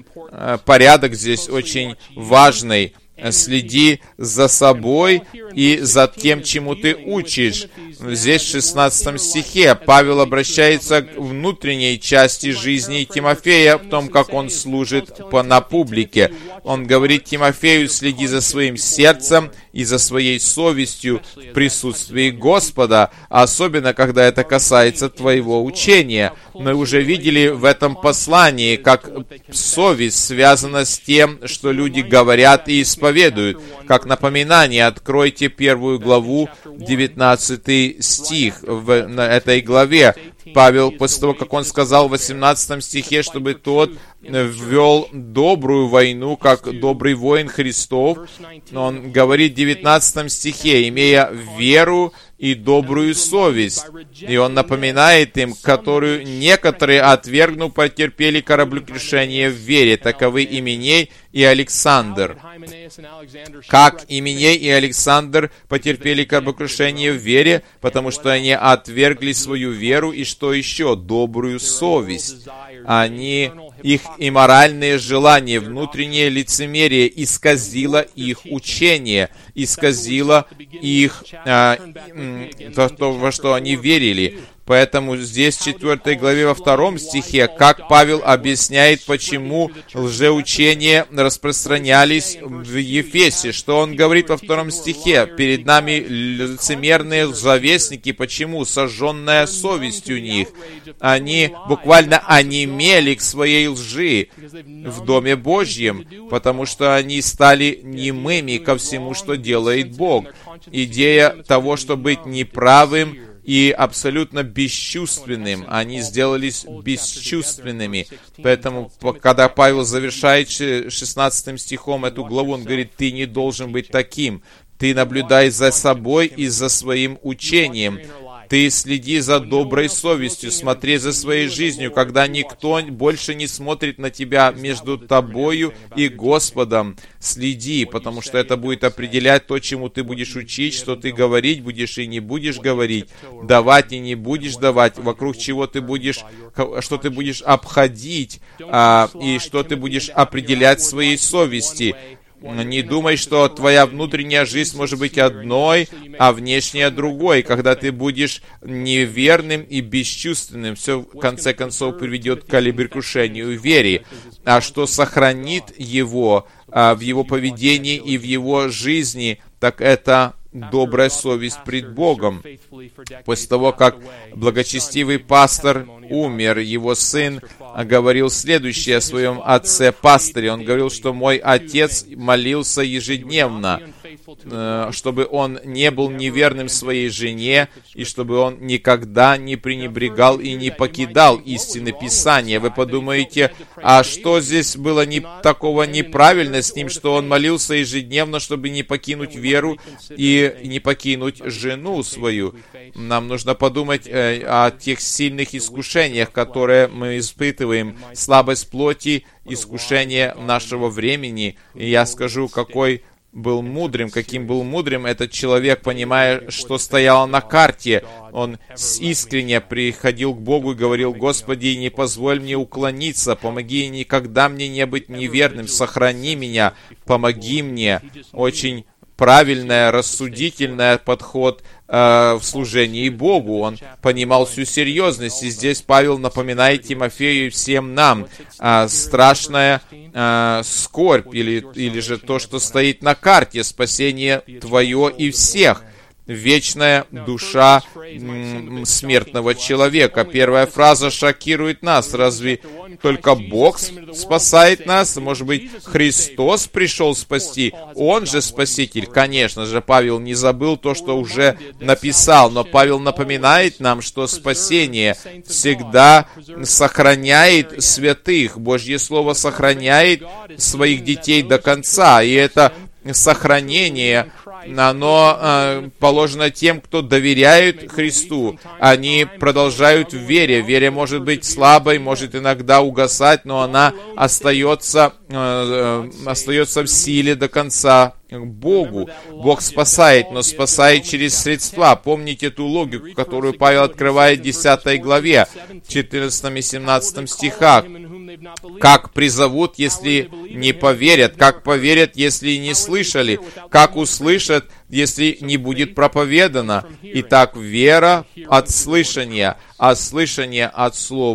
[SPEAKER 1] Порядок здесь очень важный. Следи за собой и за тем, чему ты учишь. Здесь в шестнадцатом стихе Павел обращается к внутренней части жизни Тимофея, в том, как он служит на публике. Он говорит Тимофею, следи за своим сердцем и за своей совестью в присутствии Господа, особенно когда это касается твоего учения. Мы уже видели в этом послании, как совесть связана с тем, что люди говорят и исповедуют. Как напоминание, откройте первую главу, девятнадцатый стих в этой главе. Павел, после того, как он сказал в восемнадцатом стихе, чтобы тот ввел добрую войну, как добрый воин Христов, он говорит в девятнадцатом стихе, имея веру и добрую совесть. И он напоминает им, которую некоторые, отвергнув, потерпели кораблекрушение в вере, таковы Именей и Александр. Как Именей и Александр потерпели кораблекрушение в вере, потому что они отвергли свою веру и, что еще, добрую совесть. Они, их имморальные желания, внутреннее лицемерие исказило их учение, исказило их а, то, то, во что они верили. Поэтому здесь в четвёртой главе во втором стихе, как Павел объясняет, почему лжеучения распространялись в Ефесе, что он говорит во втором стихе, перед нами лицемерные лжевестники, почему? Сожженная совесть у них. Они буквально онемели к своей лжи в Доме Божьем, потому что они стали немыми ко всему, что делает Бог. Идея того, чтобы быть неправым и абсолютно бесчувственным. Они сделались бесчувственными. Поэтому, когда Павел завершает шестнадцатым стихом эту главу, он говорит, ты не должен быть таким. Ты наблюдай за собой и за своим учением. Ты следи за доброй совестью, смотри за своей жизнью, когда никто больше не смотрит на тебя между тобою и Господом. Следи, потому что это будет определять то, чему ты будешь учить, что ты говорить будешь и не будешь говорить, давать и не будешь давать, вокруг чего ты будешь, что ты будешь обходить, а, и что ты будешь определять своей совести. Не думай, что твоя внутренняя жизнь может быть одной, а внешняя другой. Когда ты будешь неверным и бесчувственным, все в конце концов приведет к кораблекрушению веры. А что сохранит его а, в его поведении и в его жизни, так это добрая совесть пред Богом. После того, как благочестивый пастор умер, его сын говорил следующее о своем отце-пасторе. Он говорил, что мой отец молился ежедневно, чтобы он не был неверным своей жене, и чтобы он никогда не пренебрегал и не покидал истины Писания. Вы подумаете, а что здесь было не, такого неправильно с ним, что он молился ежедневно, чтобы не покинуть веру и не покинуть жену свою? Нам нужно подумать э, о тех сильных искушениях, которые мы испытываем, слабость плоти, искушение нашего времени. И я скажу, какой был мудрым, каким был мудрым этот человек, понимая, что стояло на карте. Он искренне приходил к Богу и говорил, Господи, не позволь мне уклониться, помоги никогда мне не быть неверным, сохрани меня, помоги мне. Очень правильный, рассудительный подход э, в служении Богу. Он понимал всю серьезность. И здесь Павел напоминает Тимофею и всем нам э, страшная э, скорбь, или, или же то, что стоит на карте, спасение твое и всех. Вечная душа м, смертного человека. Первая фраза шокирует нас. Разве только Бог спасает нас? Может быть, Христос пришел спасти? Он же Спаситель. Конечно же, Павел не забыл то, что уже написал, но Павел напоминает нам, что спасение всегда сохраняет святых. Божье Слово сохраняет своих детей до конца, и это сохранение, оно э, положено тем, кто доверяет Христу. Они продолжают в вере. Вера может быть слабой, может иногда угасать, но она остается, э, э, остается в силе до конца. Богу. Бог спасает, но спасает через средства. Помните эту логику, которую Павел открывает в десятой главе, четырнадцатом и семнадцатом стихах. Как призовут, если не поверят? Как поверят, если не слышали? Как услышат, если не будет проповедано? Итак, вера от слышания, а слышание от Слова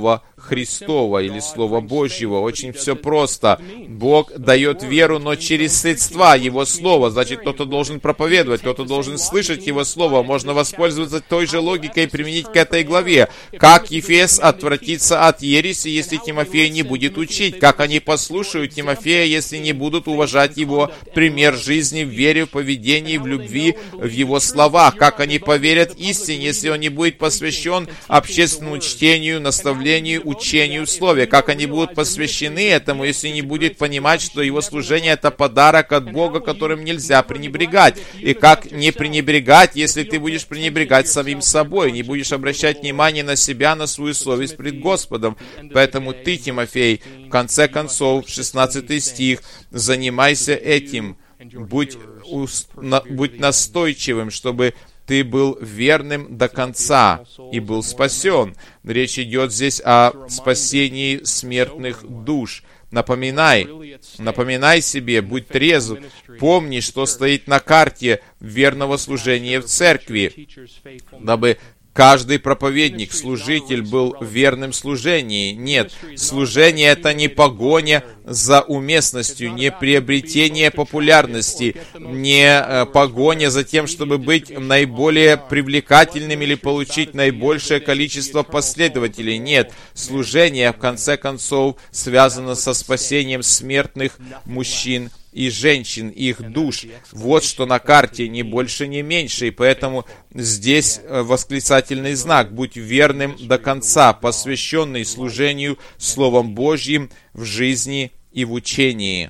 [SPEAKER 1] Христова или Слова Божьего. Очень все просто. Бог дает веру, но через средства Его Слова. Значит, кто-то должен проповедовать, кто-то должен слышать Его Слово. Можно воспользоваться той же логикой и применить к этой главе. Как Ефес отвратится от ереси, если Тимофей не будет учить? Как они послушают Тимофея, если не будут уважать его пример жизни в вере, в поведении, в любви, в его словах? Как они поверят истине, если он не будет посвящен общественному чтению, наставлению, учению в Слове? Как они будут посвящены этому, если не будет понимать, что его служение — это подарок от Бога, которым нельзя пренебрегать? И как не пренебрегать, если ты будешь пренебрегать самим собой, не будешь обращать внимание на себя, на свою совесть пред Господом? Поэтому ты, Тимофей, в конце концов, шестнадцатый стих, занимайся этим, будь, уст, на, будь настойчивым, чтобы ты был верным до конца и был спасен. Речь идет здесь о спасении смертных душ. Напоминай, напоминай себе, будь трезв, помни, что стоит на карте верного служения в церкви, дабы каждый проповедник, служитель был в верном служении. Нет, служение — это не погоня за уместностью, не приобретение популярности, не погоня за тем, чтобы быть наиболее привлекательным или получить наибольшее количество последователей. Нет, служение, в конце концов, связано со спасением смертных мужчин и женщин, их душ. Вот что на карте, ни больше, ни меньше. И поэтому здесь восклицательный знак: будь верным до конца, посвященный служению Словом Божьим в жизни и в учении.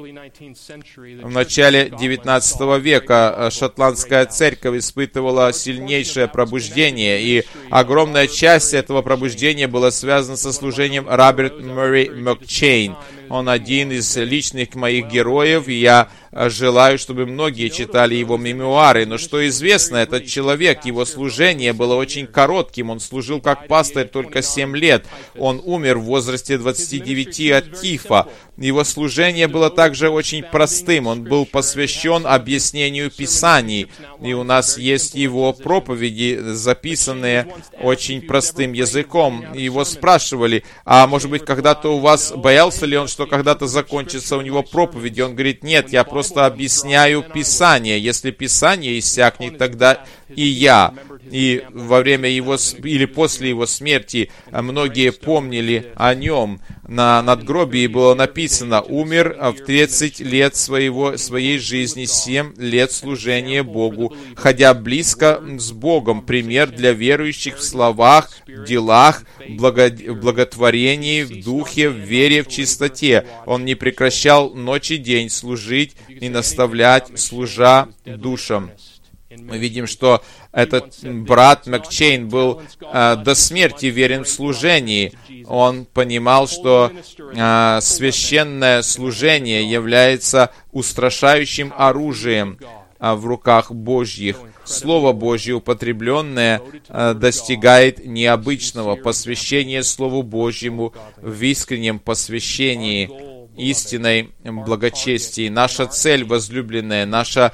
[SPEAKER 1] В начале девятнадцатого века шотландская церковь испытывала сильнейшее пробуждение, и огромная часть этого пробуждения была связана со служением Роберт Мurray M'Cheyne. Он один из личных моих героев, и я желаю, чтобы многие читали его мемуары. Но что известно, этот человек, его служение было очень коротким. Он служил как пастырь только семь лет. Он умер в возрасте двадцати девяти от тифа. Его служение было также очень простым. Он был посвящен объяснению Писаний. И у нас есть его проповеди, записанные очень простым языком. Его спрашивали, а может быть, когда-то у вас, боялся ли он, что когда-то закончится у него проповедь? И он говорит: нет, я просто объясняю Писание. Если Писание иссякнет, тогда и я. И во время его, или после его смерти, многие помнили о нем. На надгробии было написано: умер в тридцать лет своего, своей жизни, семь лет служения Богу, ходя близко с Богом, пример для верующих в словах, в делах, благо, в благотворении, в духе, в вере, в чистоте. Он не прекращал ночь и день служить и наставлять, служа душам. Мы видим, что этот брат M'Cheyne был э, до смерти верен в служении. Он понимал, что э, священное служение является устрашающим оружием э, в руках Божьих. Слово Божье, употребленное, э, достигает необычного посвящения Слову Божьему в искреннем посвящении, истинной благочестии. Наша цель, возлюбленная, наше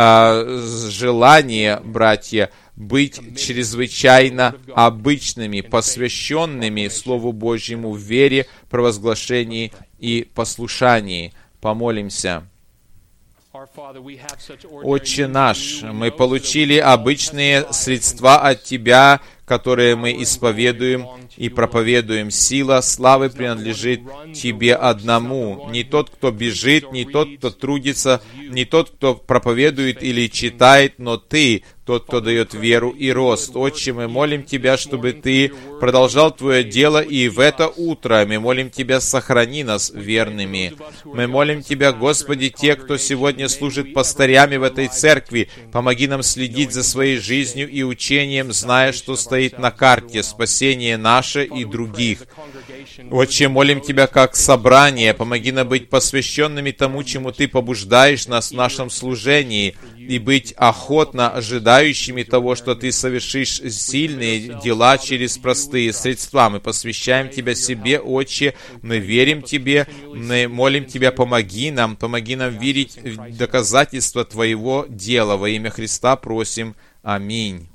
[SPEAKER 1] э, желание, братья, быть чрезвычайно обычными, посвященными Слову Божьему в вере, провозглашении и послушании. Помолимся. Отче наш, мы получили обычные средства от Тебя, которые мы исповедуем и проповедуем. Сила славы принадлежит Тебе одному. Не тот, кто бежит, не тот, кто трудится, не тот, кто проповедует или читает, но Ты, тот, кто дает веру и рост. Отче, мы молим Тебя, чтобы Ты продолжал Твое дело и в это утро. Мы молим Тебя, сохрани нас верными. Мы молим Тебя, Господи, те, кто сегодня служит пастырями в этой церкви, помоги нам следить за своей жизнью и учением, зная, что стоит на карте спасение наше и других. Отче, молим Тебя, как собрание, помоги нам быть посвященными тому, чему Ты побуждаешь нас в нашем служении, и быть охотно ожидающими того, что Ты совершишь сильные дела через простые средства. Мы посвящаем Тебя себе, Отче, мы верим Тебе, мы молим Тебя, помоги нам, помоги нам верить в доказательства Твоего дела. Во имя Христа просим. Аминь.